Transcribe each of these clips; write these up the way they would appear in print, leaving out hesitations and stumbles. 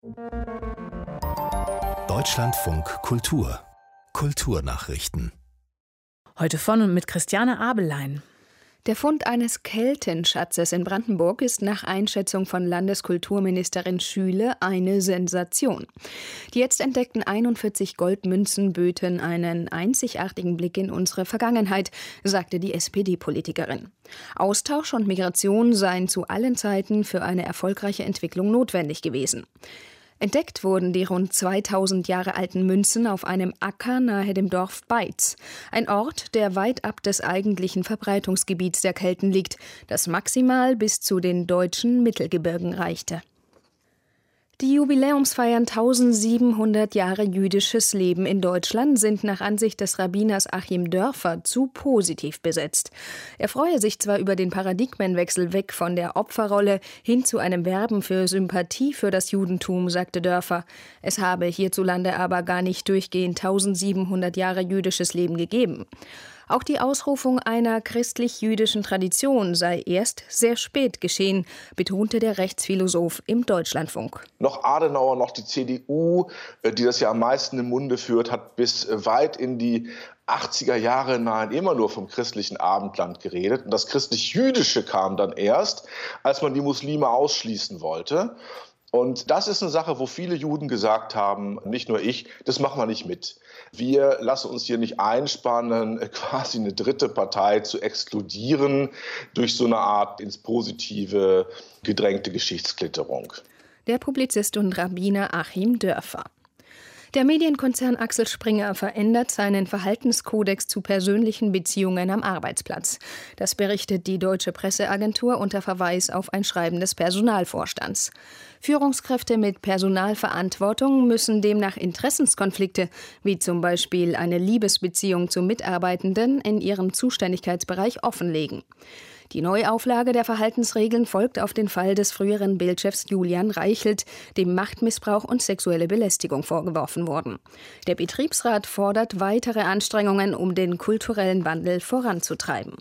Deutschlandfunk Kultur Kulturnachrichten. Heute von und mit Christiane Abelein. Der Fund eines Keltenschatzes in Brandenburg ist nach Einschätzung von Landeskulturministerin Schüle eine Sensation. Die jetzt entdeckten 41 Goldmünzen böten einen einzigartigen Blick in unsere Vergangenheit, sagte die SPD-Politikerin. Austausch und Migration seien zu allen Zeiten für eine erfolgreiche Entwicklung notwendig gewesen. Entdeckt wurden die rund 2000 Jahre alten Münzen auf einem Acker nahe dem Dorf Beitz. Ein Ort, der weit ab des eigentlichen Verbreitungsgebiets der Kelten liegt, das maximal bis zu den deutschen Mittelgebirgen reichte. Die Jubiläumsfeiern 1700 Jahre jüdisches Leben in Deutschland sind nach Ansicht des Rabbiners Achim Dörfer zu positiv besetzt. Er freue sich zwar über den Paradigmenwechsel weg von der Opferrolle hin zu einem Werben für Sympathie für das Judentum, sagte Dörfer. Es habe hierzulande aber gar nicht durchgehend 1700 Jahre jüdisches Leben gegeben. Auch die Ausrufung einer christlich-jüdischen Tradition sei erst sehr spät geschehen, betonte der Rechtsphilosoph im Deutschlandfunk. Noch Adenauer, noch die CDU, die das ja am meisten im Munde führt, hat bis weit in die 80er Jahre hinein immer nur vom christlichen Abendland geredet. Und das christlich-jüdische kam dann erst, als man die Muslime ausschließen wollte. Und das ist eine Sache, wo viele Juden gesagt haben, nicht nur ich, das machen wir nicht mit. Wir lassen uns hier nicht einspannen, quasi eine dritte Partei zu exkludieren durch so eine Art ins Positive gedrängte Geschichtsklitterung. Der Publizist und Rabbiner Achim Dörfer. Der Medienkonzern Axel Springer verändert seinen Verhaltenskodex zu persönlichen Beziehungen am Arbeitsplatz. Das berichtet die Deutsche Presseagentur unter Verweis auf ein Schreiben des Personalvorstands. Führungskräfte mit Personalverantwortung müssen demnach Interessenskonflikte, wie zum Beispiel eine Liebesbeziehung zu Mitarbeitenden, in ihrem Zuständigkeitsbereich offenlegen. Die Neuauflage der Verhaltensregeln folgt auf den Fall des früheren Bildchefs Julian Reichelt, dem Machtmissbrauch und sexuelle Belästigung vorgeworfen wurden. Der Betriebsrat fordert weitere Anstrengungen, um den kulturellen Wandel voranzutreiben.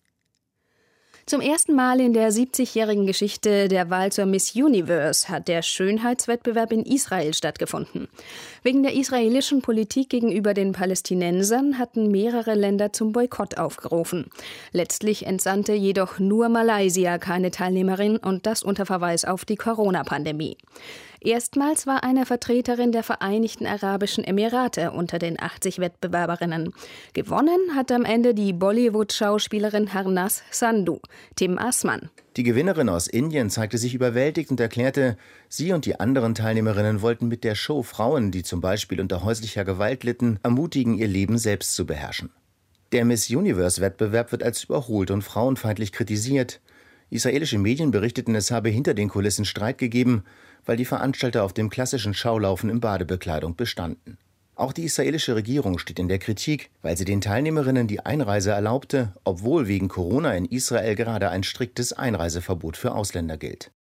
Zum ersten Mal in der 70-jährigen Geschichte der Wahl zur Miss Universe hat der Schönheitswettbewerb in Israel stattgefunden. Wegen der israelischen Politik gegenüber den Palästinensern hatten mehrere Länder zum Boykott aufgerufen. Letztlich entsandte jedoch nur Malaysia keine Teilnehmerin und das unter Verweis auf die Corona-Pandemie. Erstmals war eine Vertreterin der Vereinigten Arabischen Emirate unter den 80 Wettbewerberinnen. Gewonnen hat am Ende die Bollywood-Schauspielerin Harnas Sandhu, Tim Asman. Die Gewinnerin aus Indien zeigte sich überwältigt und erklärte, sie und die anderen Teilnehmerinnen wollten mit der Show Frauen, die zum Beispiel unter häuslicher Gewalt litten, ermutigen, ihr Leben selbst zu beherrschen. Der Miss Universe-Wettbewerb wird als überholt und frauenfeindlich kritisiert. Israelische Medien berichteten, es habe hinter den Kulissen Streit gegeben, weil die Veranstalter auf dem klassischen Schaulaufen in Badebekleidung bestanden. Auch die israelische Regierung steht in der Kritik, weil sie den Teilnehmerinnen die Einreise erlaubte, obwohl wegen Corona in Israel gerade ein striktes Einreiseverbot für Ausländer gilt.